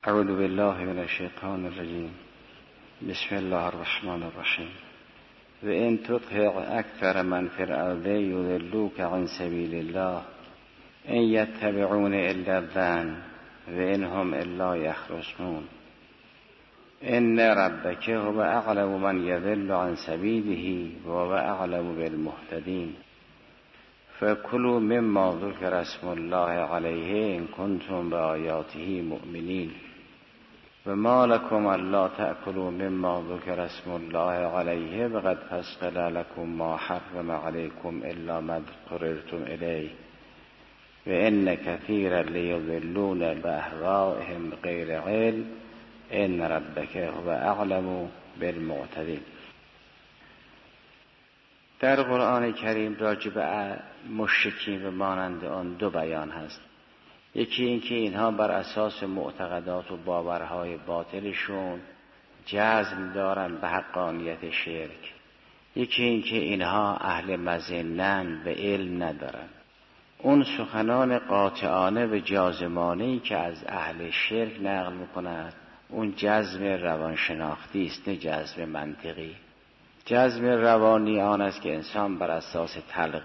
اعوذ بالله من الشیطان الرجیم. بسم الله الرحمن الرحیم. و ان تطع اکثر من فی الارض یضلوک عن سبیل الله ان یتبعون الا الظن و ان هم الا یخرصون ان ربک هو اعلم من یضل عن سبیله و هو اعلم بالمهتدین فکلوا مما ذکر اسم الله علیه ان کنتم بآیاته مؤمنین و ما لکم الا تأکلوا مما ذکر اسم الله علیه و قد فصل لکم ما حرم علیکم الا ما اضطررتم الیه و ان کثیرا لیضلون باهوائهم بغیر علم ان ربک هو اعلم بالمعتدین. در قرآن کریم راجع به مشرکین و مانند آن دو بیان هست. یکی این که اینها بر اساس معتقدات و باورهای باطلشون جزم دارن به حقانیت شرک. یکی این که اینها اهل مظنن و علم ندارن. اون سخنان قاطعانه و جازمانه‌ای که از اهل شرک نقل میکنند اون جزم روانشناختی است، نه جزم منطقی. جزم روانی آن است که انسان بر اساس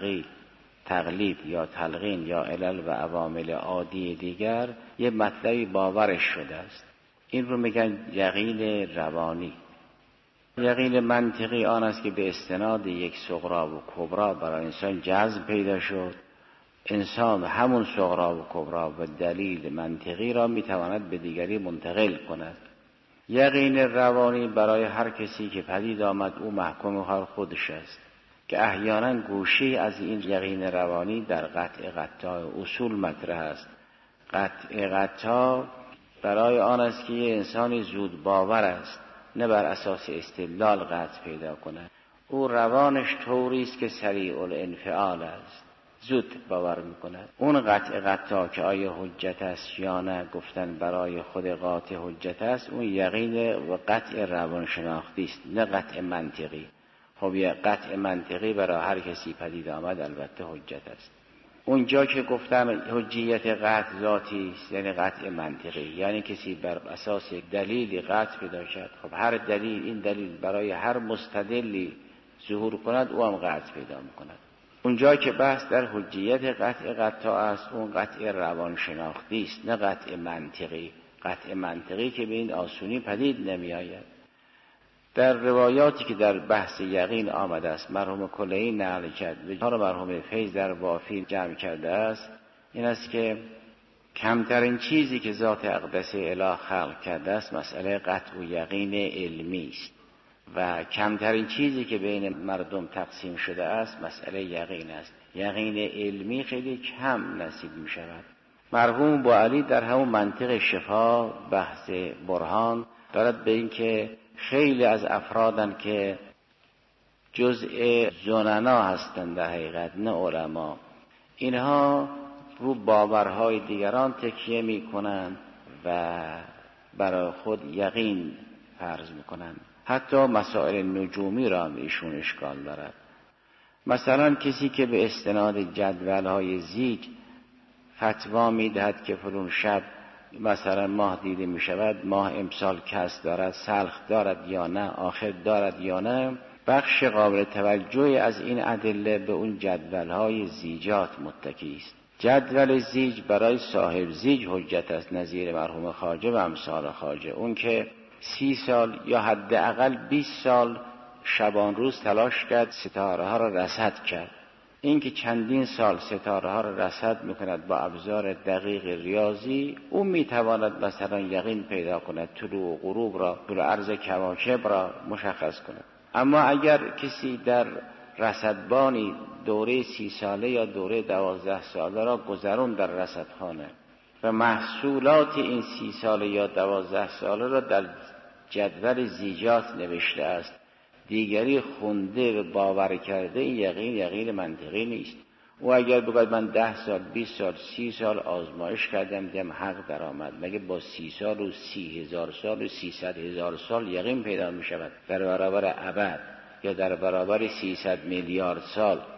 تقلید یا تلقین یا علل و عوامل عادی دیگر یه مطلبی باورش شده است. این رو میگن یقین روانی. یقین منطقی آن است که به استناد یک صغرا و کبرا برای انسان جزم پیدا شد. انسان همون صغرا و کبرا و دلیل منطقی را میتواند به دیگری منتقل کند. یقین روانی برای هر کسی که پدید آمد او محکوم حال خودش است که احیانا گوشی از این یقین روانی در قطع قطع اصول مطرح است. قطع قطع برای آن است که یه انسانی زود باور است، نه بر اساس استدلال قطع پیدا کند. او روانش طوری است که سریع الانفعال است، زود باور میکند. اون قطع قطع که آیا حجت است یا نه گفتن برای خود قاطع حجت است، اون یقین و قطع روانشناختی است، نه قطع منطقی. خب یه قطع منطقی برای هر کسی پدید آمد البته حجت است. اونجا که گفتم حجیت قطع ذاتی است یعنی قطع منطقی، یعنی کسی بر اساس دلیلی قطع پیدا کرد. خب هر دلیل، این دلیل برای هر مستدلی ظهور کند او هم قطع پیدا میکند. اونجا که بحث در حجیت قطع قطع است اون قطع روانشناختی است، نه قطع منطقی. قطع منطقی که به این آسونی پدید نمی آید. در روایاتی که در بحث یقین آمده است مرحوم کلینی نقل کرد و مرحوم فیض در وافی جمع کرده است، این است که کمترین چیزی که ذات اقدس اله خلق کرده است مسئله قطع و یقین علمی است و کمترین چیزی که بین مردم تقسیم شده است مسئله یقین است. یقین علمی خیلی کم نصیب می شود. مرحوم بوعلی در همون منطق شفا بحث برهان دارد به این که خیلی از افرادن که جزء زننا هستند در حقیقت نه علما، اینها رو باورهای دیگران تکیه می کنند و برای خود یقین فرض می کنند. حتی مسائل نجومی را هم ایشون اشکال دارد. مثلا کسی که به استناد جدولهای زیج فتوا می دهد که فلان شب مثلا ماه دیده می شود، ماه امسال کس دارد، سلخ دارد یا نه، آخر دارد یا نه، بخش قابل توجهی از این ادله به اون جدولهای زیجات متکی است. جدول زیج برای صاحب زیج حجت است، نظیر مرحوم خواجه و امثال خواجه. اون که 30 سال یا حداقل 20 سال شبان روز تلاش کرد ستاره ها را رصد کرد. این که چندین سال ستاره ها را رصد میکند با ابزار دقیق ریاضی، اون میتواند مثلا یقین پیدا کند، طلوع و غروب را، طول عرض کواکب را مشخص کند. اما اگر کسی در رصدبانی دوره 30 ساله یا دوره 12 ساله را گذرون در رصدخانه و محصولات این 30 ساله یا 12 ساله را در جدول زیجات نوشته است، دیگری خونده و باور کرده، این یقین منطقی نیست. او اگر بگوید من 10 سال 20 سال 30 سال آزمایش کردم دیدم حق در آمد، مگه با 30 سال و 30,000 سال و 300,000 سال یقین پیدا می شود در برابر ابد یا در برابر 300 میلیارد سال؟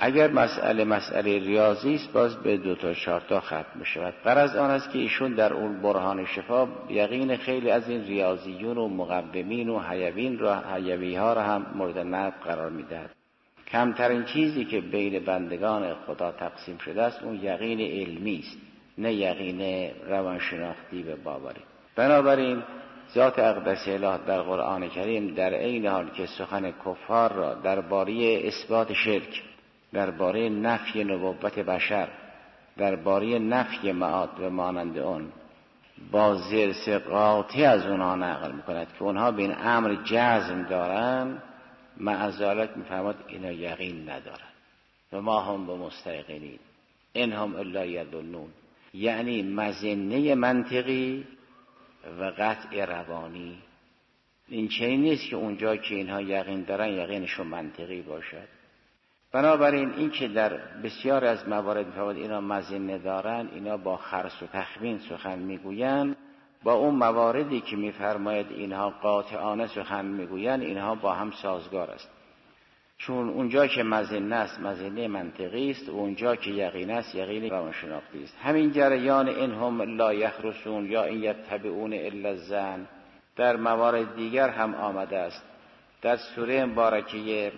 اگر مسئله ریاضی است باز به 2 تا 4 تا ختم می‌شود. غرض آن است که ایشون در اون برهان شفا یقین خیلی از این ریاضیون و مقومین و حیوی‌ها را هم مورد نقد قرار می‌دهد. کمترین چیزی که بین بندگان خدا تقسیم شده است اون یقین علمی است، نه یقین روانشناختی و باوری. بنابراین ذات اقدس اله در قرآن کریم در عین حال که سخن کفار را درباره اثبات شرک، درباره نفی نبوت بشر، درباره نفی معاد و مانند اون با ضرس قاطع از اونها نقل میکند که اونها به این امر جزم دارن، معذالک میفهمد اینا یقین ندارن و ما هم به مستيقنین این هم الا یظنون، یعنی مظنه منطقی و قطع روانی. این چنین نیست که اونجا که اینها یقین دارن یقینشون منطقی باشد. بنابراین این که در بسیار از موارد میفهمد اینا مظنه دارن، اینا با خرس و تخمین سخن میگوین، با اون مواردی که میفرماید اینها قاطعانه سخن میگوین، اینها با هم سازگار است. چون اونجا که مظنه است مظنه منطقی است و اونجا که یقین است یقین روانشناختی است. همین جریان این هم لا یخرسون یا این یتبعون الا الظن در موارد دیگر هم آمده است. در سوره مبارکه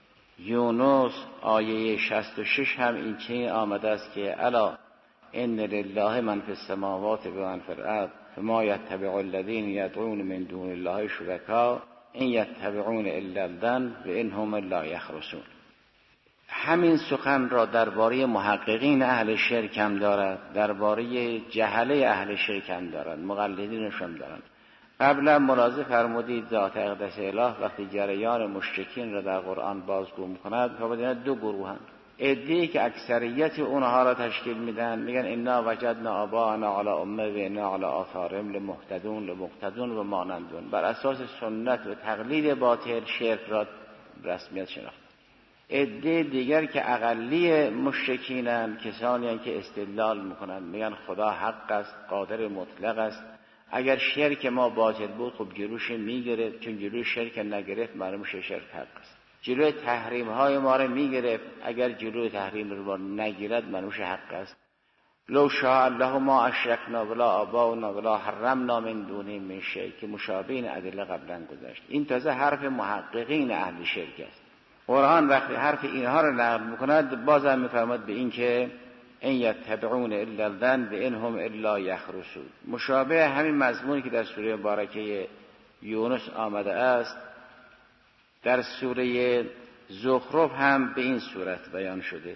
یونس آیه 66 هم این چنین آمده است که الا ان لله من فی السماوات و من فی الارض فما یتبع الذین یدعون من دون الله شرکا ان یتبعون الا الظن و ان هم لا یخرسون. همین سخن را درباره محققین اهل شرک هم دارد، درباره جهله اهل شرک هم دارد، مقلدینش هم دارد. قبلا ملاحظه فرمودید ذات اقدس اله وقتی جریان مشرکین را در قرآن بازگو می‌کند فرمودند 2 گروه هستند. عده‌ای که اکثریت اونها را تشکیل میدن، میگن انا وجدنا آباءنا علی امه و انا علی آثارهم لمقتدون و مانندون، بر اساس سنت و تقلید باطل شرک را رسمیت شناخت. عده دیگر که اقلی مشرکینن، کسانی هستند که استدلال میکنن، میگن خدا حق است، قادر مطلق است، اگر شرک ما باطل بود خب جلوش میگرفت، چون جلوی شرک نگرفت معلوم شه شرک حق است. جلوی تحریم های ما رو میگرفت، اگر جلوی تحریم رو نگیرد معلوم شه حق است. لو شاء الله ما اشرکنا ولا آباؤنا ولا حرمنا من دونه من شیء که مشابه این ادله قبلا گذشت. این تازه حرف محققین اهل شرک است. قرآن وقتی حرف اینها رو نقل میکند بازم میفرماد به این که ان یتبعون الا الظن و ان هم الا یخرسون، مشابه همین مضمونی که در سوره مبارکه یونس آمده است در سوره زخرف هم به این صورت بیان شده.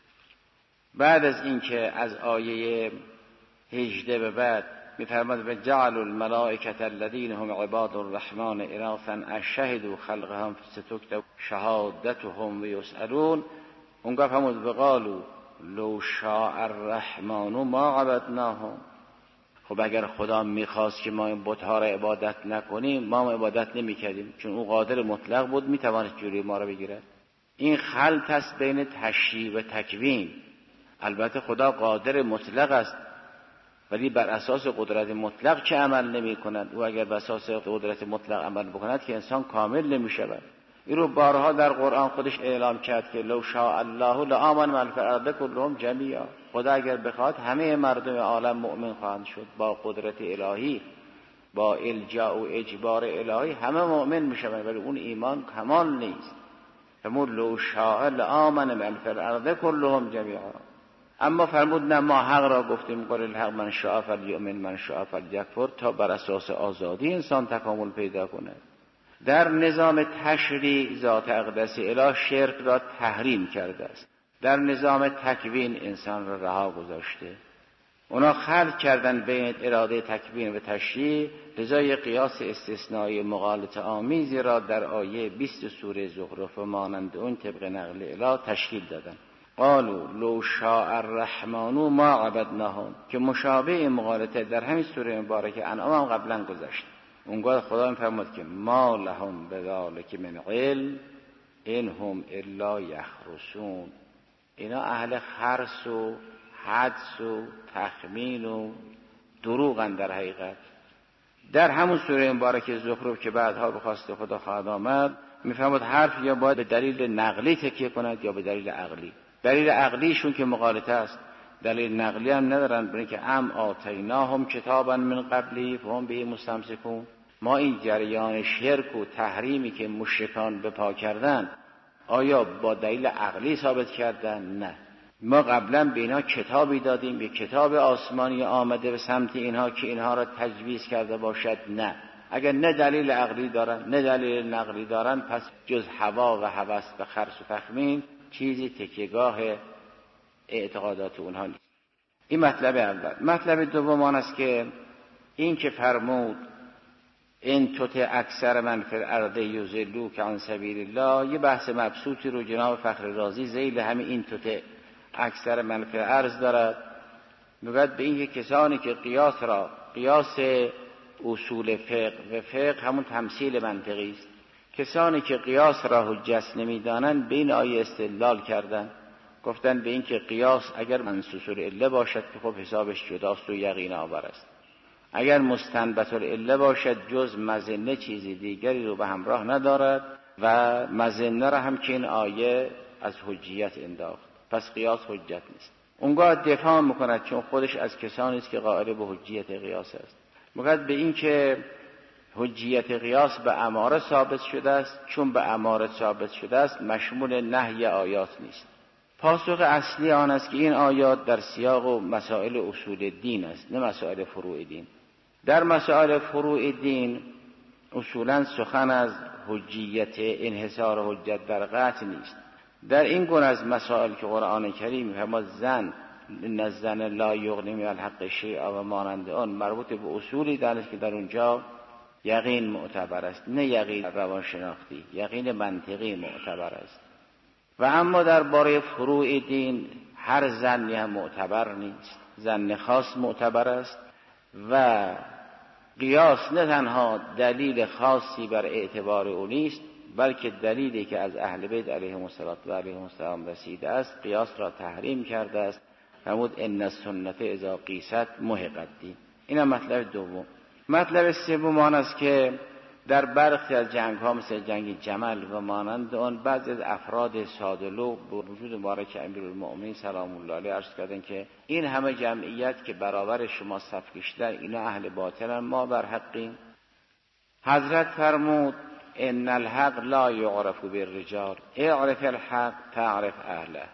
بعد از اینکه از آیه 18 به بعد می‌فرماد و جعل الملائکه الذین هم عباد الرحمن اناثا اشهدوا خلقهم ستکتب شهادتهم و یسألون، اونگاه فرمود وقالوا لو شاء الرحمن ما عبدناهم. خب اگر خدا میخواست که ما این بت‌ها را عبادت نکنیم ما هم عبادت نمی‌کردیم، چون او قادر مطلق بود میتوانست جلوی ما را بگیرد. این خلط است بین تشریع و تکوین. البته خدا قادر مطلق است ولی بر اساس قدرت مطلق چه عمل نمی کند. او اگر بر اساس قدرت مطلق عمل بکند که انسان کامل نمی شود. این رو بارها در قرآن خودش اعلام کرد که لو شاء الله لآمن من فی الارض کلهم جمیعا، خدا اگر بخواد همه مردم عالم مؤمن خواهند شد. با قدرت الهی، با الجاء و اجبار الهی همه مؤمن میشوند، ولی اون ایمان کمال نیست. فرمود لو شاء لآمن من فی الارض کلهم جمیعا. اما فرمود نه، ما حق را گفتیم قل الحق من شاء فلیؤمن من شاء فلیکفر، تا بر اساس آزادی انسان تکامل پیدا کند. در نظام تشریع ذات اقدس اله شرک را تحریم کرده است، در نظام تکوین انسان را رها گذاشته. اونا خلط کردن بین اراده تکوین و تشریع، لذا یک قیاس استثنایی مغالطه آمیزی را در آیه 20 سوره زخرف مانند اون طبق نقل اله تشکیل دادن. قالوا لو شاء الرحمن ما عبدناهم، که مشابه مغالطه در همین سوره مبارکه انعام هم قبلا گذشت. اونگاه خدا میفرماد که ما لهم بذلک من علم ان هم الا یخرسون. اینا اهل خرس و حدس و تخمین و دروغن در حقیقت. در همون سوره مبارکه زخرف که بعدها به خواست خدا خواهد آمد میفهمد حرف یا باید به دلیل نقلی تکیه کند یا به دلیل عقلی. دلیل عقلیشون که مغالطه است، دلیل نقلی هم ندارن، برای که آتیناهم کتابا من قبلی فهم به مستمسکون. ما این جریان شرک و تحریمی که مشرکان به پا کردن آیا با دلیل عقلی ثابت کردن؟ نه. ما قبلا به اینا کتابی دادیم، یک کتاب آسمانی آمده به سمت اینها که اینها را تجویز کرده باشد؟ نه. اگر نه دلیل عقلی دارن نه دلیل نقلی دارن، پس جز هوا و هوس و خرس و تخمین چیزی تکیهگاه اعتقادات اونها نیست. این مطلب اول. مطلب دوم آن است که این که فرمود این تطع اکثر من فی الارض یضلوک عن سبیل الله، یه بحث مبسوطی رو جناب فخر رازی ذیل همین این تطع اکثر من فی الارض دارد. میگوید به این کسانی که قیاس اصول فقه و فقه همون تمثیل منطقی است، کسانی که قیاس را حجت نمیدانند به این آیه استدلال کردند، گفتن به این که قیاس اگر منصوص العله باشد که خب حسابش جداست و یقین آور است، اگر مستنبط العله باشد جز مظنه چیزی دیگری رو به همراه ندارد و مظنه را هم که این آیه از حجیت انداخت، پس قیاس حجت نیست. اونگاه دفاع میکند چون خودش از کسانی است که قائل به حجیت قیاس است. میگوید به این که حجیت قیاس به اماره ثابت شده است، چون به اماره ثابت شده است مشمول نهی آیات نیست. پاسخ اصلی آن است که این آیات در سیاق و مسائل اصول دین است، نه مسائل فروع دین. در مسائل فروع دین اصولا سخن از حجیت انحصار حجت در قطع نیست. در این گونه از مسائل که قرآن کریم می‌فرماید زن ان الظن لا یغنی من الحق شیئا و مانند آن، مربوط به اصولی دانست که در اونجا یقین معتبر است، نه یقین روانشناختی، یقین منطقی معتبر است. و اما درباره فروع دین هر ظنی هم معتبر نیست، ظن خاص معتبر است و قیاس نه تنها دلیل خاصی بر اعتبار او نیست، بلکه دلیلی که از اهل بیت علیهم السلام رسیده است قیاس را تحریم کرده است. فرمود ان السنة اذا قیست محقت دین. این مطلب دوم. مطلب سوم آن است که در برخی از جنگ ها مثل جنگ جمل و مانند آن بعضی از افراد ساده‌لو به وجود مبارک امیرالمؤمنین سلام الله علیه عرض کردن که این همه جمعیت که برابر شما صف کشیدن اینا اهل باطلن، ما بر حقیم. حضرت فرمود ان الحق لا یعرف بالرجال اعرف الحق تعرف اهله.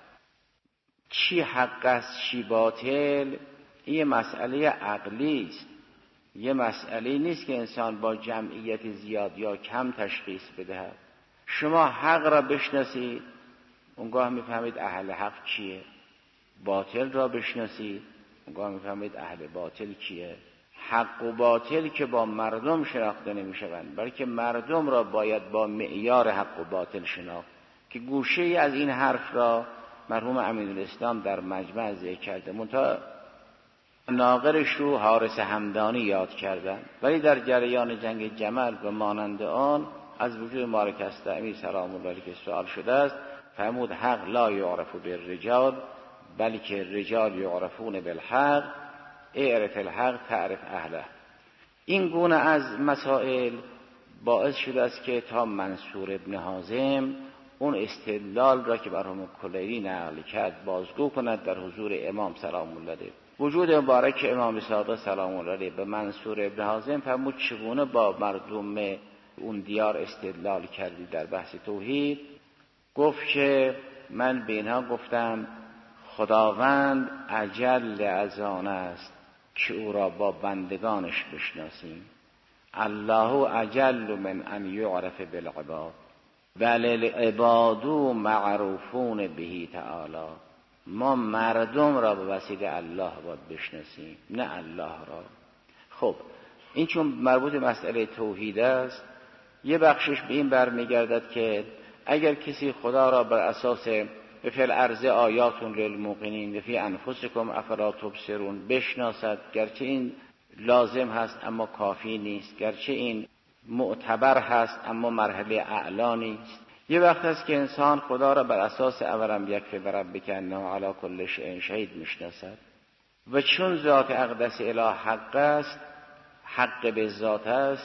چی حق است چی باطل این مسئله عقلی است، یه مسئله نیست که انسان با جمعیت زیاد یا کم تشخیص بدهد. شما حق را بشناسید اونگاه میفهمید اهل حق کیه، باطل را بشناسید اونگاه میفهمید اهل باطل کیه. حق و باطل که با مردم شناخته نمیشوند، بلکه مردم را باید با معیار حق و باطل شناخت که گوشه ای از این حرف را مرحوم امین‌الاسلام در مجمع ذکر کرده، منتها ناقرش رو حارس همدانی یاد کردن. ولی در جریان جنگ جمل و مانند آن از وجود مبارک است امیر سلام الله علیه که سوال شده است، فرمود حق لا یعرف بالرجال بلکه رجال یعرفون بالحق اعرف الحق تعرف اهله. این گونه از مسائل باعث شده است که تا منصور ابن حازم اون استدلال را که مرحوم کلیری نقل کرد بازگو کند در حضور امام سلام الله علیه. وجود مبارک امام صادق سلام الله علیه به منصور ابن حازم فرمود چگونه با مردم اون دیار استدلال کردی در بحث توحید؟ گفت که من به اینها گفتم خداوند اجل از آن است که او را با بندگانش بشناسیم. الله اجل من ان یعرف بالعباد بل العباد معروفون به تعالی. ما مردم را به وسیله الله باید بشناسیم نه الله را. خب این چون مربوط به مسئله توحید است، یه بخشش به این برمیگردد که اگر کسی خدا را بر اساس به فعل ارض آیاتون للموقنین و فی انفسکم افلا تبصرون بشناسد، گرچه این لازم هست اما کافی نیست، گرچه این معتبر هست اما مرحله اعلا نیست. یه وقت هست که انسان خدا را بر اساس اولم یکفی بربک انه علی کل شیء شهید میشناسد و چون ذات اقدس اله حق است، حق به ذات است،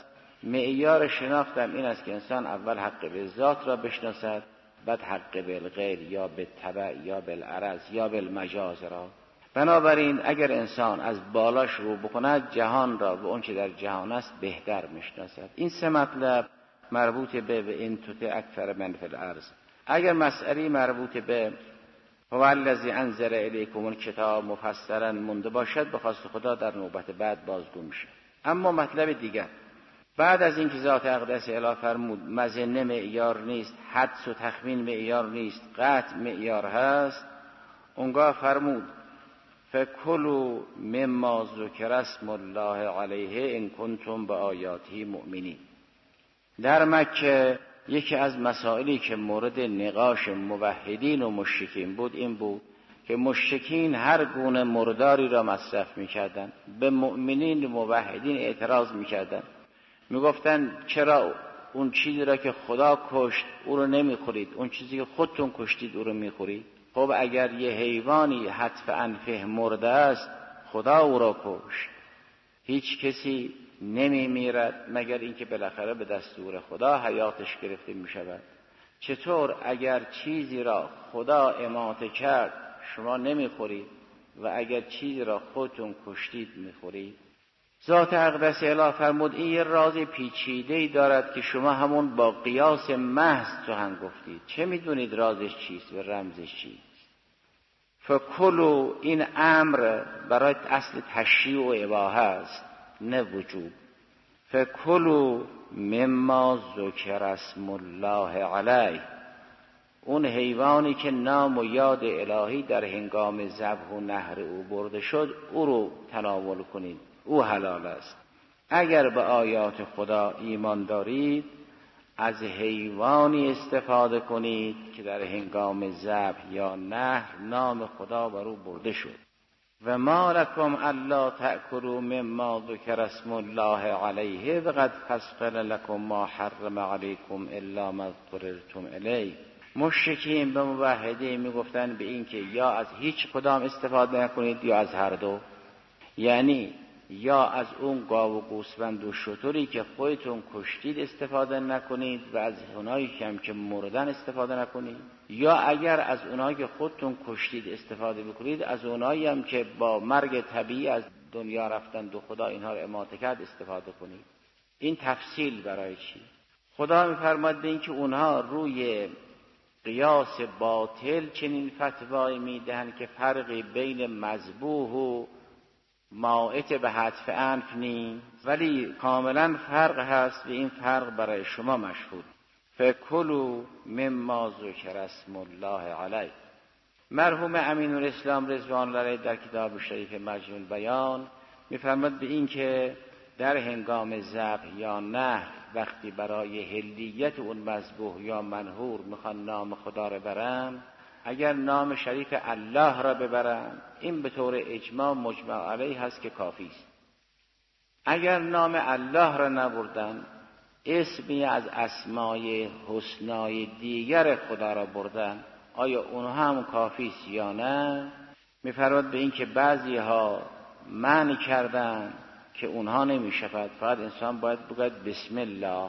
معیار شناختم این است که انسان اول حق به ذات را بشناسد، بعد حق بالغیر یا بالتبع یا بالعرض یا بالمجاز را. بنابراین اگر انسان از بالا شروع بکند جهان را و اون چه در جهان است بهتر میشناسد. این سه مطلب مربوط به این توته اکثر من فی الارض. اگر مسئله مربوط به هو الذی انزل الیکم الکتاب مفصلا مونده باشد به خواست خدا در نوبت بعد بازگو میشه. اما مطلب دیگر بعد از اینکه ذات اقدس اله فرمود مظنه معیار نیست، حدس و تخمین معیار نیست، قطع معیار هست، اونگاه فرمود فکلوا مما ذکر اسم الله علیه ان کنتم بآیاته مؤمنین. در مکه یکی از مسائلی که مورد نقاش موحدین و مشرکین بود این بود که مشرکین هر گونه مرداری را مصرف میکردند، به مؤمنین و موحدین اعتراض میکردند، میگفتن چرا اون چیزی را که خدا کشت او رو نمیخورید، اون چیزی که خودتون کشتید او رو میخورید؟ خب اگر یه حیوانی حتف انفه مرده است خدا او را کشت، هیچ کسی نمیمیرد مگر اینکه بالاخره به دستور خدا حیاتش گرفته میشود. چطور اگر چیزی را خدا اماته کرد شما نمیخورید و اگر چیزی را خودتون کشتید میخورید؟ ذات اقدس اله فرمود این یه راز پیچیده‌ای دارد که شما همون با قیاس محض سخن گفتید، چه میدونید رازش چیست و رمزش چیست؟ فکلوا این امر برای اصل تشریع و اباحه است نه وجوب. فکلوا مما ذکر اسم الله علیه، اون حیوانی که نام و یاد الهی در هنگام ذبح و نحر او برده شد او رو تناول کنید، او حلال است. اگر به آیات خدا ایمان دارید از حیوانی استفاده کنید که در هنگام ذبح یا نحر نام خدا بر او برده شد. و ما لکم الا تأکلوا مما ذکر اسم الله علیه و قد فصل لکم ما حرم علیکم الا ما اضطررتم الیه. مشرکین به موحدین میگفتن به این که یا از هیچ کدام استفاده نکنید یا از هر دو، یعنی یا از اون گاو و گوسفند و شتری که خودتون کشتید استفاده نکنید و از اونایی که مردن استفاده نکنید، یا اگر از اونایی که خودتون کشتید استفاده بکنید از اونایی هم که با مرگ طبیعی از دنیا رفتند و خدا اینها رو اماته کرد استفاده کنید. این تفصیل برای چی؟ خدا می‌فرماید به این که اونها روی قیاس باطل چنین فتوایی میدهند که فرقی بین مذبوح و مائت به حتف انف نیست، ولی کاملا فرق هست و این فرق برای شما مشهود. فکلوا مما ذکر اسم الله علیه. مرحوم امین الاسلام رضوان الله علیه در کتاب شریف مجموع البیان میفرماید به این که در هنگام ذبح یا نحر وقتی برای هلیت اون مذبوح یا منحور میخوان نام خدا رو برن، اگر نام شریف الله را ببرن این به طور اجماع مجمع علیه هست که کافی است. اگر نام الله را نبردن اسمی از اسمای حسنای دیگر خدا را بردن، آیا اونها هم کافی است یا نه؟ میفرماید به این که بعضی ها معنی کردن که اونها نمیشود، فقط انسان باید بگوید بسم الله.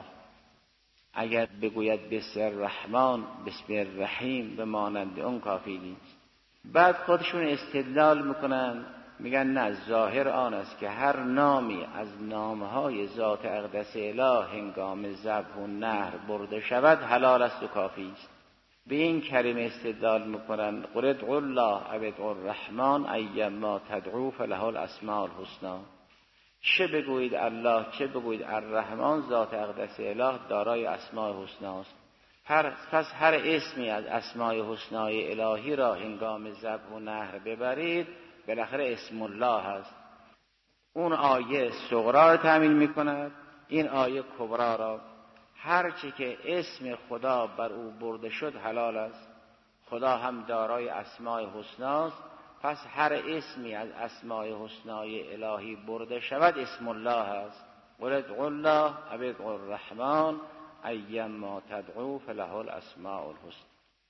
اگر بگوید بسم الرحمن بسم الرحیم به مانند اون کافی نیست. بعد خودشون استدلال میکنن میگن نه، ظاهر آن است که هر نامی از نامهای ذات اقدس اله هنگام ذبح و نحر برده شود حلال است و کافی است. به این کلمه استدلال میکنن قل ادعوا الله او ادعوا الرحمن ایما تدعوا فله الاسماء الحسنی. چه بگویید الله چه بگویید الرحمن، ذات اقدس اله دارای اسماء حسنا است. پس هر اسمی از اسماء حسنای الهی را هنگام ذبح و نحر ببرید بالاخره اسم الله هست. اون آیه صغرا را تأمین میکند، این آیه کبرا را. هر چی که اسم خدا بر او برده شد حلال است. خدا هم دارای اسماء حسناست، پس هر اسمی از اسماء حسنای الهی برده شود اسم الله است. قل ادعوا الله او ادعوا الرحمن ایما تدعوا فله الاسماء الحسنی.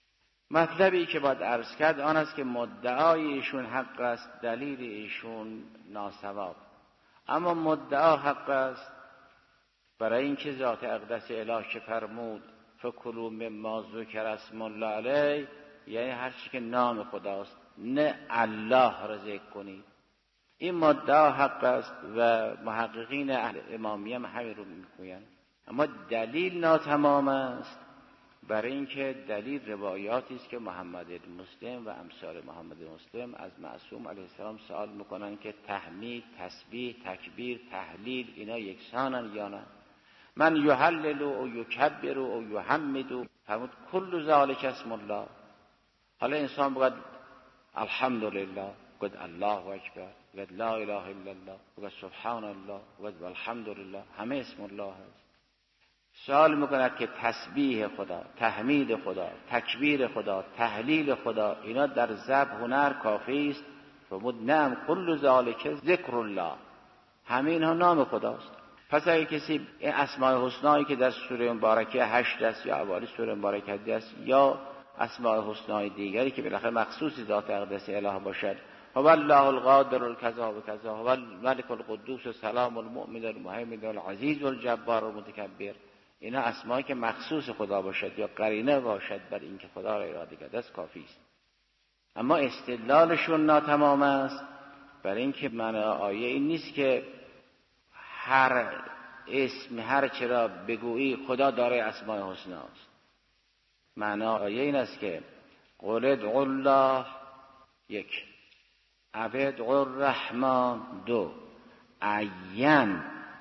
مطلبی که باید عرض کرد آن است که مدعای ایشون حق است، دلیل ایشون ناسواب. اما مدعا حق است، برای اینکه ذات اقدس اله که فرمود فکلوا مما ذکر اسم الله علیه، یعنی هر چی که نام خداست، نه الله را ذکر کنید. این مدعا حق است و محققین اهل امامیه هم همین رو میگویند. اما دلیل ناتمام است، برای اینکه دلیل روایاتی است که محمد مسلم و امثال محمد مسلم از معصوم علیه السلام سوال میکنن که تحمید، تسبیح، تکبیر، تهلیل اینا یکسانن یا نه؟ من یهلل و یکبر و یحمد، فرمود کل ذالک اسم الله. حالا انسان بگوید الحمدلله، بگوید الله اکبر، بگوید لا اله الا الله، بگوید سبحان الله، بگوید الحمدلله، همه اسم الله هست. سوال میکند که تسبیح خدا، تحمید خدا، تکبیر خدا، تهلیل خدا، اینا در ذبح هنر کافی است؟ فرمود نعم کل ذالک ذکر الله، همه اینها نام خداست. پس اگه کسی این اسماء حسنایی که در سوره مبارکه 8 است یا اوالی سوره مبارکه است یا اسماء حسنای دیگری که بالاخره مخصوصی ذات اقدس اله باشد، هو الله القادر الکذا و کذا، هو الملک القدوس السلام المؤمن المهیمن العزیز الجبار المتکبر، اینا اسمایی که مخصوص خدا باشد یا قرینه باشد بر اینکه خدا را اراده کرده است کافی است. اما استدلالشون ناتمام است، برای اینکه معنی آیه این نیست که هر اسم هر چرا بگویی خدا داره اسماء حسنا است. معنا آیه این است که قل ادعوا الله یک، او ادعوا الرحمن دو، عین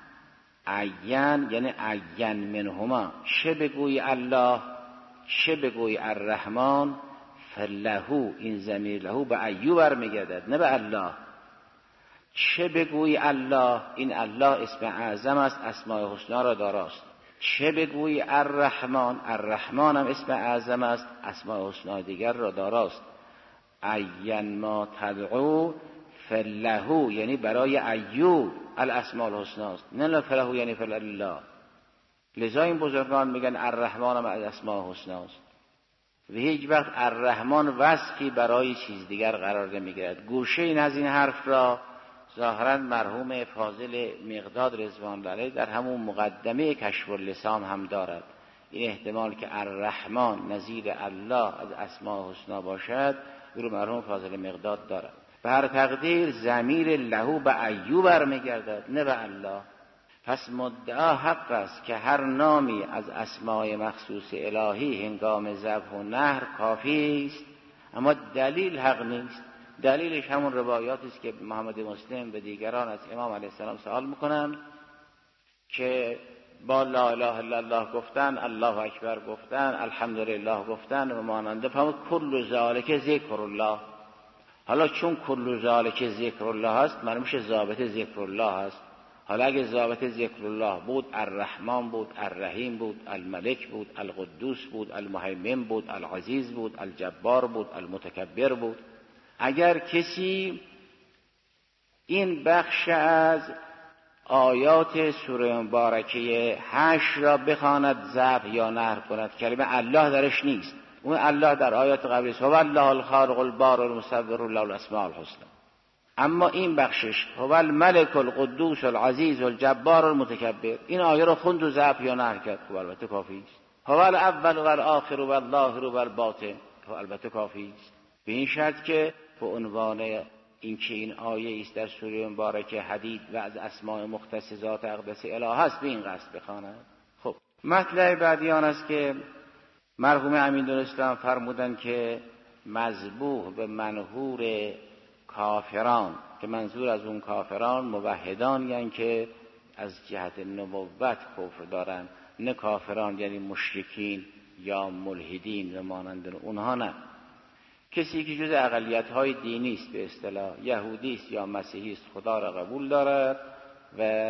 یعنی عین منهما، چه بگویی الله چه بگویی الرحمن، فلهو، این ضمیر لهو به ایو برمیگردد نه به الله. چه بگویی الله، این الله اسم اعظم است، اسماء حسنا را داراست. چه بگویی الرحمن، الرحمن هم اسم اعظم است، اسماء حسنا دیگر را داراست. عین ما تدعو فلهو، یعنی برای ایو الاسماء الحسنا است، نه فلهو یعنی فلله. لذا این بزرگان میگن الرحمن هم از اسماء حسنا است و هیچ وقت الرحمن وصفی برای چیز دیگر قرار نمیگیرد. گوشه این از این حرف را ظاهرا مرحوم فاضل مقداد رضوان الله علیه در همون مقدمه کشف اللسان هم دارد. این احتمال که الرحمن نظیر الله از اسماء حسنا باشد رو مرحوم فاضل مقداد دارد. به هر تقدیر ضمیر لهو به ایو برمیگردد نه به الله. پس مدعا حق است که هر نامی از اسماء مخصوص الهی هنگام ذبح و نحر کافی است، اما دلیل حق نیست. دلیلش همون روایاتی است که محمد مسلم و دیگران از امام علیه السلام سوال میکنند که با لا اله الا الله گفتن، الله اکبر گفتن، الحمدلله گفتن و ماننده، فرمود کل ذالک ذکر الله. حالا چون کل ذالک ذکر الله هست معلوم میشه ضابط ذکر الله هست. حالا اگه ضابط ذکر الله بود، الرحمن بود، الرحیم بود، الملک بود، القدوس بود، المهیمن بود، العزیز بود، الجبار بود، المتکبر بود. اگر کسی این بخش از آیات سوره مبارکه 8 را بخواند ذبح یا نحر کند، کلمه الله درش نیست. اون الله در آیات قبلی است، هو الله الخالق البارئ المصور له الاسماء الحسنى. اما این بخشش هو الملک القدوس العزیز الجبار المتکبر، این آیه را خوند و ذبح یا نحر کرد، خب البته کافی است. هو الاول و الاخر و الظاهر و الباطن، خب البته کافی است. به این شرط که به عنوان اینکه این آیه است در سوره مبارکه حدید و از اسماء مختص ذات اقدس اله است به این قصد بخواند. خب مطلب بعدی آن است که مرحوم امیرالاسلام فرمودند که مذبوح به منحور کافران، که منظور از اون کافران موحدان یعنی که از جهت نبوت کفر دارن، نه کافران یعنی مشرکین یا ملحدین و مانند اونها، نه. کسی که جز اقلیت‌های دینی است، به اصطلاح یهودی است یا مسیحی است، خدا را قبول دارد و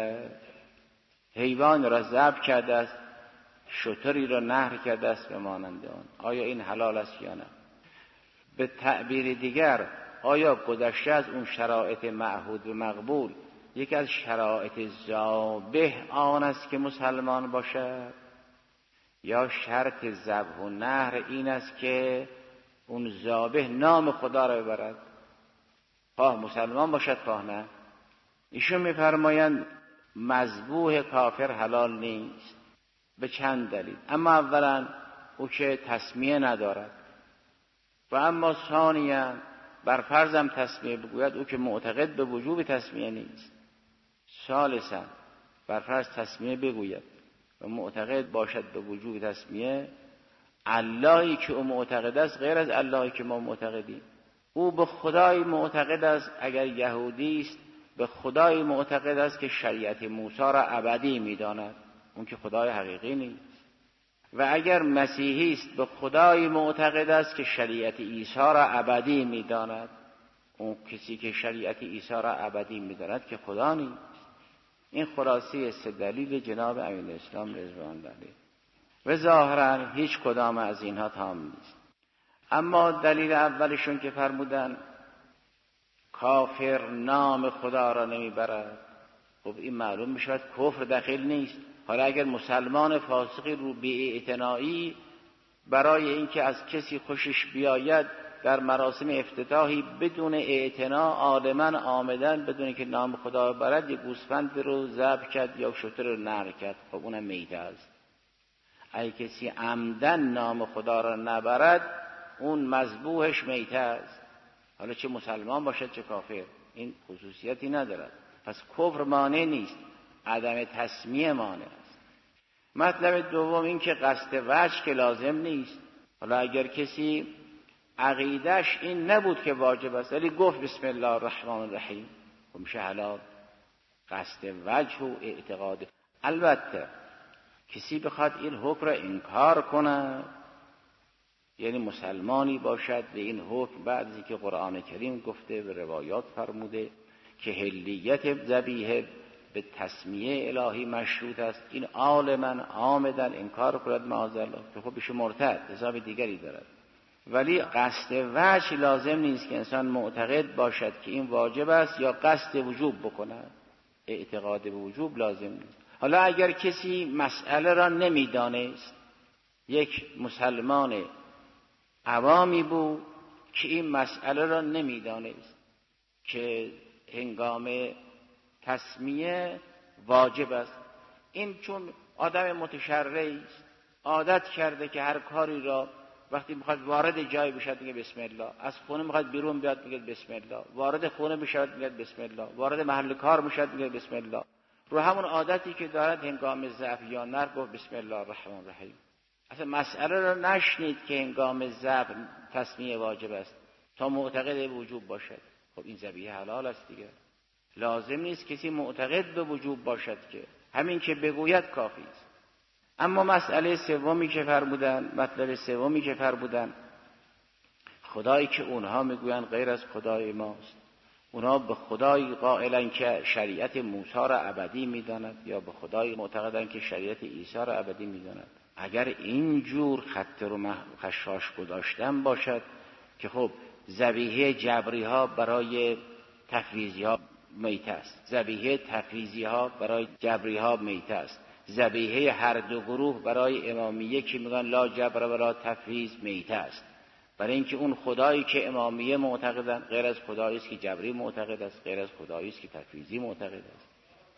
حیوان را ذبح کرده است، شتری را نحر کرده است و مانند آن، آیا این حلال است یا نه؟ به تعبیر دیگر، آیا گذشته از اون شرایط معهود و مقبول یکی از شرایط ذابح آن است که مسلمان باشد، یا شرط ذبح و نحر این است که اون ذابح نام خدا را ببرد، خواه مسلمان باشد خواه نه؟ ایشون میفرمایند مذبوح کافر حلال نیست به چند دلیل. اما اولا او که تسمیه ندارد و اما ثانیاً بر فرضم تسمیه بگوید او که معتقد به وجوب تسمیه نیست. ثالثاً بر فرض تسمیه بگوید و معتقد باشد به وجوب تسمیه، اللهی که او معتقد است غیر از اللهی که ما معتقدیم. او به خدای معتقد است، اگر یهودی است به خدای معتقد است که شریعت موسی را ابدی می‌داند، اون که خدای حقیقی نیست. و اگر مسیحی است به خدای معتقد است که شریعت عیسی را ابدی می‌داند، اون کسی که شریعت عیسی را ابدی می‌داند که خدا نیست. این خلاصه سه دلیل جناب امین اسلام رضوان الله علیه و ظاهرا هیچ کدام از اینها تام نیست. اما دلیل اولشون که فرمودن کافر نام خدا را نمیبرد، خب این معلوم میشود کفر دخیل نیست. حالا اگر مسلمان فاسقی رو بی‌اعتنایی برای اینکه از کسی خوشش بیاید در مراسم افتتاحی بدون اعتنا عالما آمدن بدون که نام خدا برد یک گوسفند رو ذبح کرد یا شتر رو نحر کرد، خب اونم میته است. اگه کسی عمدن نام خدا را نبرد اون مذبوحش میته است، حالا چه مسلمان باشد چه کافر، این خصوصیتی ندارد. پس کفر مانع نیست، عدم تسمیه مانع است. مطلب دوم این که قصد وجه که لازم نیست. حالا اگر کسی عقیدش این نبود که واجب است ولی گفت بسم الله الرحمن الرحیم، خب میشه حلال. قصد وجه و اعتقاد. البته کسی بخواد این حکم را انکار کنه، یعنی مسلمانی باشد به این حکم بعد از اینکه قرآن کریم گفته و روایات فرموده که حلیت ذبیحه به تسمیه الهی مشروط است، این عالما عامدن انکار کند معاذالله، که خب بشه مرتد، حساب دیگری دارد. ولی قصد وجه لازم نیست که انسان معتقد باشد که این واجب است یا قصد وجوب بکند. اعتقاد به وجوب لازم نیست. حالا اگر کسی مسئله را نمیدانست، یک مسلمان عوامی بود که این مسئله را نمیدانست که هنگام تسمیه واجب است، این چون آدم متشرعی است عادت کرده که هر کاری را وقتی میخواد وارد جای بشد میگه بسم الله، از خونه میخواد بیرون بیاد میگه بسم الله، وارد خونه بشود میگه بسم الله، وارد محل کار میشد میگه بسم الله. رو همون عادتی که دارد هنگام ذبح یا نر گفت بسم الله الرحمن الرحیم. اصلا مسئله را نشنید که هنگام ذبح تسمیه واجب است تا معتقد وجوب باشد. خب این ذبیحه حلال است دیگه. لازم نیست کسی معتقد به وجوب باشد، که همین که بگوید کافی است. اما مسئله سومی که فرمودن، مطلب سومی که فرمودن، خدایی که اونها میگویند غیر از خدای ماست، اونها به خدایی قائلن که شریعت موسی را ابدی میداند یا به خدایی معتقدن که شریعت عیسی را ابدی میداند. اگر اینجور خط رو خشاش گذاشتن باشد که خب ذبیحه جبری ها برای تفویضی ها میته است، ذبیحه تفویضی ها برای جبری ها میته است، ذبیحه هر دو گروه برای امامیه که میگن لا جبر ولا تفویض میته است، برای اینکه اون خدایی که امامیه معتقدن غیر از خدایی است که جبری معتقد است، غیر از خدایی است که تفویضی معتقد است.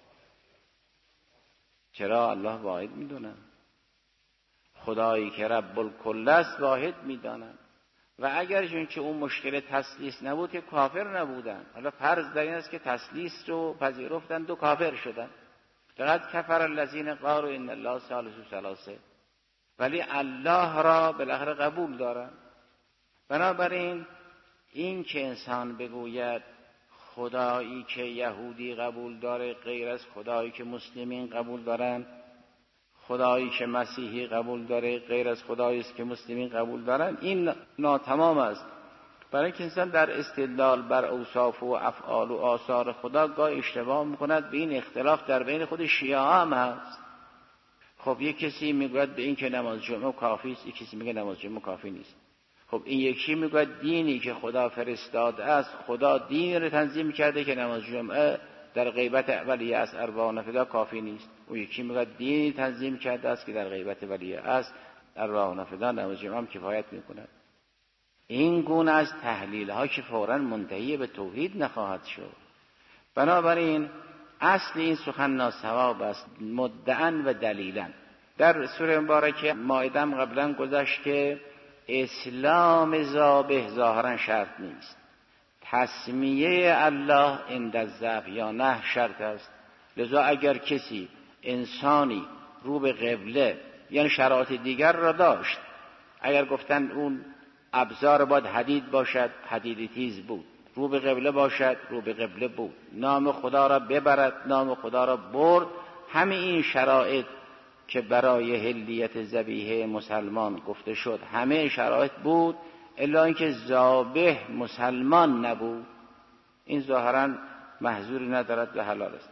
چرا الله واحد میدونن؟ خدایی که رب الکل است واحد میدانن. و اگر چون که اون مشکل تسلیس نبود که کافر نبودن. حالا فرض در این است که تسلیس رو پذیرفتن دو کافر شدن. فقط کفر الذین قالوا ان الله ثالث ثلاثه، ولی الله را بالاخره قبول دارن. بنابراین این که انسان بگوید خدایی که یهودی قبول داره غیر از خدایی که مسلمین قبول دارن، خدایی که مسیحی قبول داره غیر از خدایی است که مسلمین قبول دارن، این ناتمام است. برای اینکه انسان در استدلال بر اوصاف و افعال و آثار خدا گاه اشتباه میکند. به این اختلاف در بین خود شیعه هم هست. خب یک کسی میگوید به این که نماز جمعه کافی است، یک کسی میگه نماز جمعه کافی نیست. خب این یکی میگوید دینی که خدا فرستاده است، خدا دین رو تنظیم کرده که نماز جمعه در غیبت ولی از اربع نفله کافی نیست. او یکی میگوید دینی تنظیم کرده است که در غیبت ولی از اربع نفله نماز جمعه هم کفایت میکند. این گونه از تحلیل ها که فوراً منتهی به توحید نخواهد شد. بنابراین اصل این سخن ناصواب است مدعا و دلیلا. در سوره مبارکه مائده قبلا گذشت که اسلام ذابح ظاهرا شرط نیست، تسمیه الله عند الذبح یا نه شرط است. لذا اگر کسی انسانی رو به قبله، یعنی شرایط دیگر را داشت، اگر گفتن اون ابزار باید حدید باشد، حدید تیز بود، رو به قبله باشد، رو به قبله بود، نام خدا را ببرد، نام خدا را برد، همه این شرایط که برای حلیت ذبیحه مسلمان گفته شد همه شرایط بود، الا اینکه ذابح مسلمان نبود، این ظاهرا محظوری ندارد و حلال است.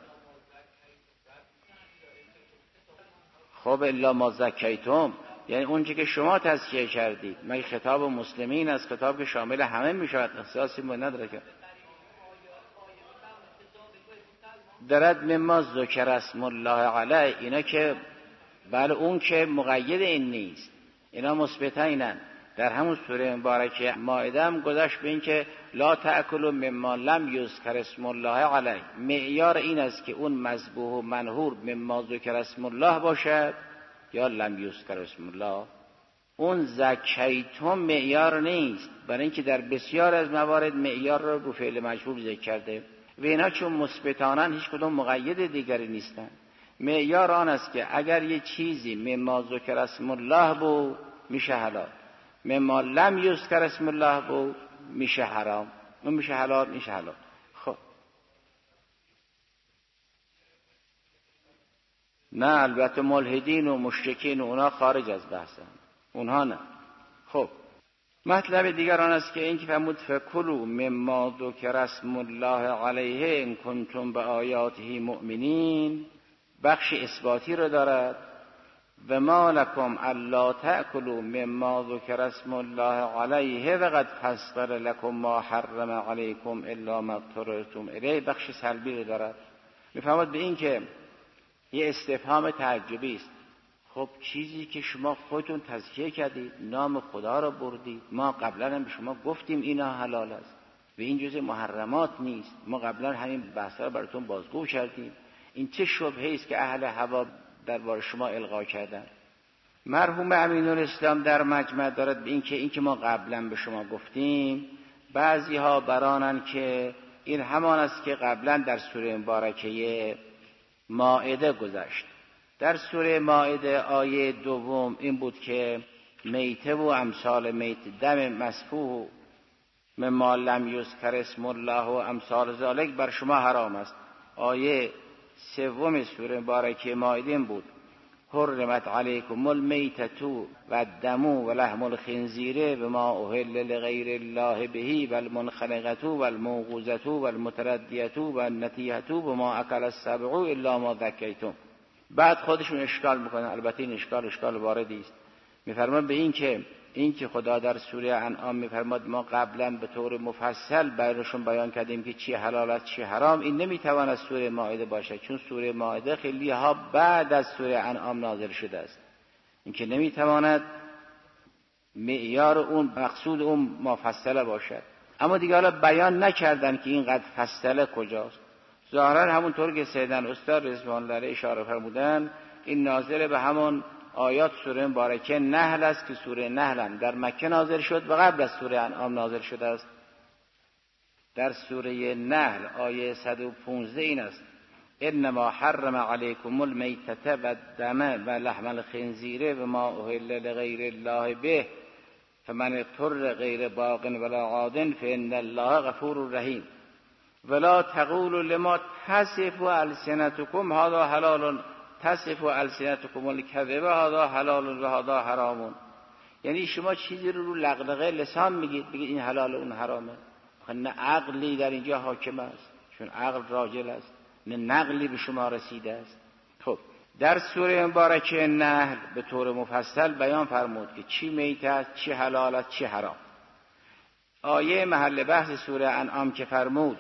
خب الا ما زکیتم، یعنی اونچه که شما تزکیه کردید. مگه خطاب مسلمین از خطاب که شامل همه می شود، اختصاصی نداره که درد مما ذکر اسم الله علیه. اینا که بله اون که مقید این نیست، اینا مثبتینن. در همون سوره مبارکه مائده هم گذشت به این که لا تأکلوا مما لم یذکر اسم الله علیه. معیار این است که اون مذبوح و منحور مما ذکر اسم الله باشد یا لم یذکر اسم الله. اون زکیتم معیار نیست، برای اینکه در بسیار از موارد معیار را رو فعل مجهول ذکر کرده و اینا چون مثبتانن هیچ کدوم مقید دیگری نیستن. معیار آن است که اگر یه چیزی مما ذکر اسم الله بود میشه حلال، مما لم یذکر اسم الله بود میشه حرام، اون میشه حلال، میشه حلال. خب نه البته ملحدین و مشرکین و اونا خارج از بحثن، اونها نه. خب مطلب دیگر آن است که این که فرمود فکلوا مما ذکر اسم الله علیه ان کنتم بآیاته مؤمنین، بخش اثباتی رو دارد. و ما لکم الا تأکلوا مما ذکر اسم الله علیه و قد فصل لکم ما حرم علیکم الا ما اضطررتم الیه، بخش سلبی رو دارد. میفهمد به این که یه استفهام تعجبی است. خب چیزی که شما خودتون تزکیه کردید، نام خدا را بردید، ما قبلا هم به شما گفتیم اینا حلال است و این جزء محرمات نیست، ما قبلا همین بحثا رو براتون بازگو کردیم، این چه شبهه است که اهل هوا درباره شما القا کردن؟ مرحوم امین‌الاسلام در مجمع دارد به این که ما قبلا به شما گفتیم، بعضی ها برانن که این همان است که قبلا در سوره مبارکه مائده گذشت. در سوره مائده آیه دوم این بود که میته و امثال میته، دم مسفوح مما لم یذکر اسم الله و امثال ذالک بر شما حرام است. آیه سوم سوره مبارکه مائده این بود حرمت علیکم المیتة و الدم و لحم الخنزیر بما اهل لغیر الله به و المنخنقة و الموقوذة و المتردیة و النطیحة بما اکل السبع الا ما ذکیتم. بعد خودشون اشکال میکنن، البته این اشکال واردی است. میفرمان به این که خدا در سوره انعام میفرماد ما قبلا به طور مفصل براشون بیان کردیم که چی حلال است چی حرام، این نمیتواند از سوره مائده باشه، چون سوره مائده خیلی ها بعد از سوره انعام نازل شده است. این که نمیتواند معیار اون مقصود اون مفصله باشد. اما دیگه حالا بیان نکردن که اینقدر فصله کجاست. ظاهرا همونطور که سیدن استاد رضوان الله علیه اشاره فرمودن این نازل به همون آیات سوره مبارکه نحل است که سوره نحل هم در مکه نازل شد و قبل از سوره انعام نازل شده است. در سوره نحل آیه 115 این است انما حرم علیکم المیتة و الدم و لحم الخنزیر و ما اهل لغیر الله به فمن اضطر غیر باغ ولا عاد فان الله غفور رحیم ولا تقولوا لما تصف السنتكم هذا حلال تصف السنتكم الكذب هذا حلال و هذا حرام. یعنی شما چیزی رو لغدغه لسان میگید، بگید این حلال اون حرامه. نه عقلی در اینجا حاکم است، چون عقل راجل است، نه نقلی به شما رسیده است. خب در سوره مبارکه نحل به طور مفصل بیان فرمود که چی میته است، چی حلال است، چی حرام. آیه محل بحث سوره انعام که فرمود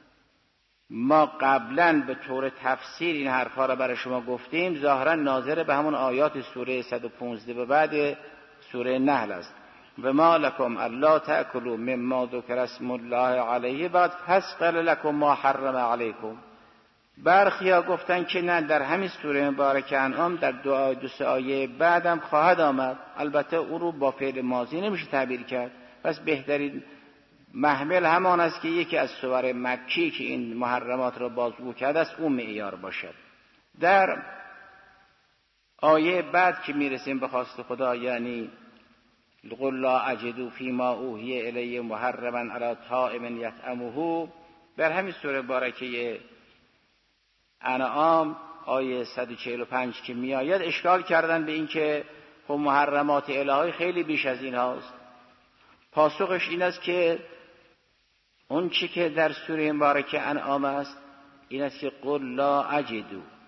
ما قبلا به طور تفسیر این حرفا را برای شما گفتیم، ظاهرا ناظر به همون آیات سوره 115 و بعد سوره نحل است. و ما لکم الا تأکلوا مما ذکر اسم الله علیه بعد فصل لکم ما حرم علیکم. برخیا گفتن که نه، در همین سوره مبارکه انعام در دو سه آیه بعدم خواهد آمد. البته او رو با فعل ماضی نمیشه تعبیر کرد، پس بهترین محمل همان است که یکی از سور مکی که این محرمات را بازگو کرده است اون معیار باشد. در آیه بعد که میرسیم به خواست خدا، یعنی قل لا اجد فیما اوحی الی محرما علی طاعم یطعمه، در همین سوره مبارکه انعام آیه 145 که میآید اشکال کردن به این که خب محرمات الهی خیلی بیش از این هاست. پاسخش این است که اون چی که در سوره مبارکه انعام است این است که قل لا اجد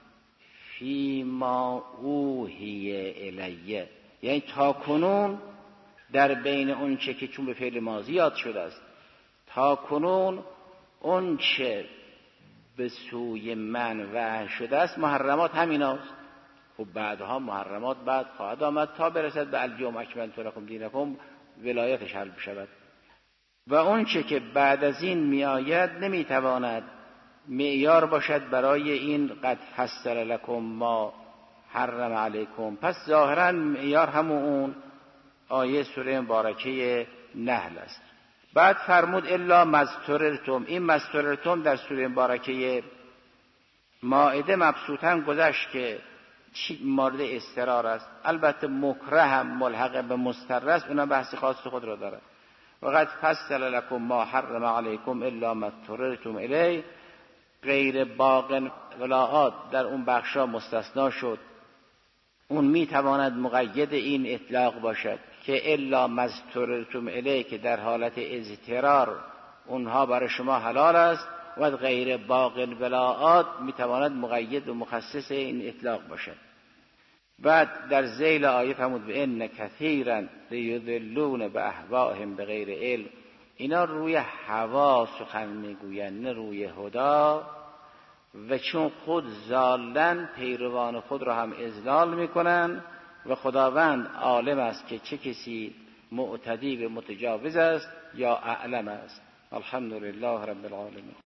فیما اوحی الی، یعنی تا کنون در بین اون چه که چون به فعل ماضی یاد شده است، تا کنون اون چه به سوی من وحی شده است محرمات همین است. خب بعدها محرمات بعد خواهد آمد تا برسد به الیوم اکملت لکم دینکم، ولایتش حل بشود. و اون چه که بعد از این می آید نمیتواند معیار باشد برای این قد فصل لکم ما حرم علیکم. پس ظاهرا معیار همون اون آیه سوره مبارکه نحل است. بعد فرمود الا مضطررتم. این مضطررتم در سوره مبارکه مائده مبسوطاً گذشت که مورد اضطرار است. البته مکره هم ملحق به مضطر است، اونم بحث خاص خود را دارد. وقد فصل لکم ما حرم علیکم الا ما اضطررتم الیه، غیر باغ ولاعات در اون بخشا مستثنا شد. اون میتواند مقید این اطلاق باشد که الا ما اضطررتم الیه، که در حالت اضطرار اونها برای شما حلال است، و غیر باغ الولاعات میتواند مقید و مخصص این اطلاق باشد. بعد در ذیل آیه فرمود به ان کثیرا لیضلون باهواهم بغیر علم. اینا روی هوا سخن میگویند نه روی هدا، و چون خود ضالن پیروان خود را هم اضلال میکنن، و خداوند عالم است که چه کسی معتدی و متجاوز است یا اعلم است. الحمدلله رب العالمین.